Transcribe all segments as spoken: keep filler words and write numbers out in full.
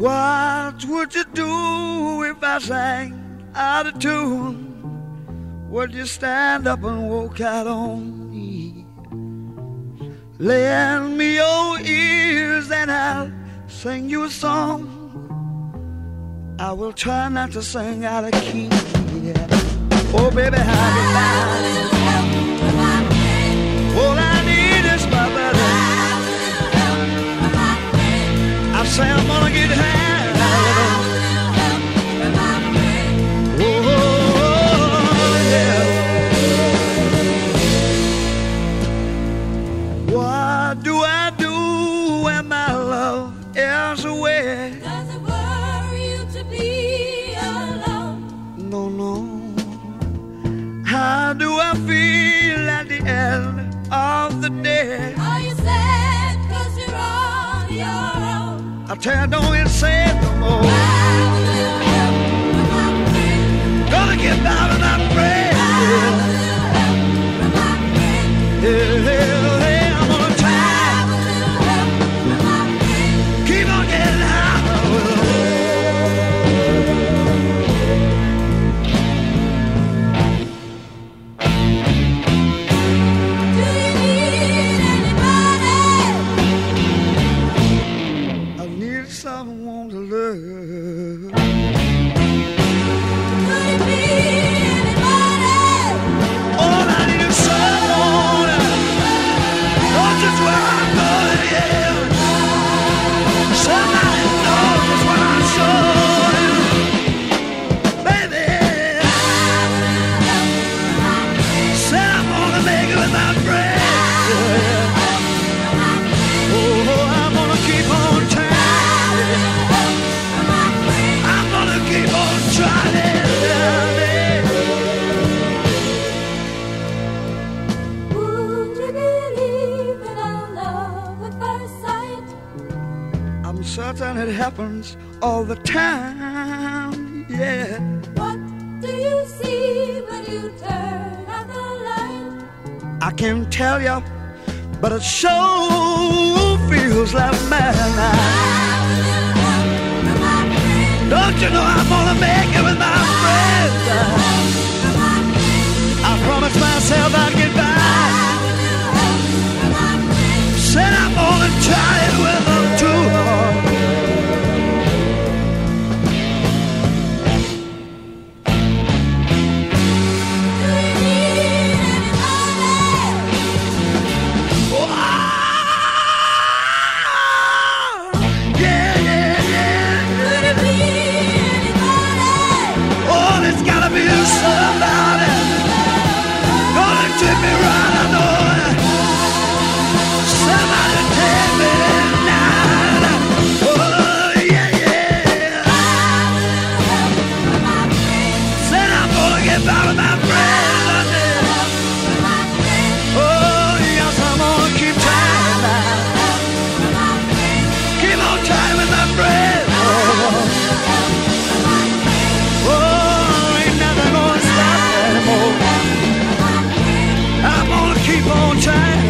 What would you do if I sang out of tune? Would you stand up and walk out on me? Lend me your ears and I'll sing you a song. I will try not to sing out of key. Yeah. Oh, baby, how you like? All I need is my buddy. I say I'm gonna get high. What do I do when my love is away? Does it worry you to be alone? No, no. How do I feel at the end of the day? Are you sad cause you're on your own? I tell you, don't get sad no more. Have a little help from my friend. Gonna get by with my friend. Have a little help from my friend. Yeah, yeah, yeah, I'm gonna try. Have a little help from my friend. Keep on getting high. Do you need anybody? I need someone to love. Could it be anybody? All I need is someone. Knows just where I'm going, yeah. Somebody knows just what I'm showing. Baby, said I'm gonna make it with my friends. Oh, I'm gonna keep on trying. I'm gonna keep on trying. Would you believe in our love at first sight? I'm certain it happens all the time, yeah. What do you see when you turn out the light? I can't tell you, but it sure feels like madness. Have a little help from my friend. Don't you know I'm gonna make it with my friends? From my friend. I promised myself I'd get by. Have a little help from my friend. Said I'm gonna try it with them too. Do you need anybody? Oh, yeah, yeah, yeah. Could it be anybody? Oh, there's gotta be somebody gonna treat me right, I know it. Somebody take me tonight. Oh, yeah, yeah. Have a little help from my friend. Said I'm gonna get by with my friends. I did. From my friend. Oh, yes, I'm gonna keep trying now. From my friend. Keep on trying with my friends. Oh, oh, ain't nothing gonna stop me anymore. I'm gonna keep on trying.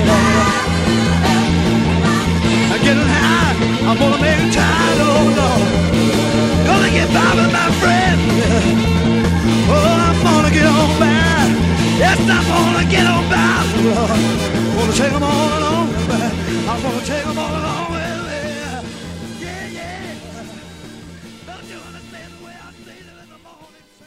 I'm getting high. I'm gonna make it tired. Oh no. Gonna get by with my friends. Oh, I'm gonna get on by. Yes, I'm gonna get on by. I'm gonna take them all along. I'm gonna take them all along with me. Yeah, yeah. Don't you understand the way I see them in the morning?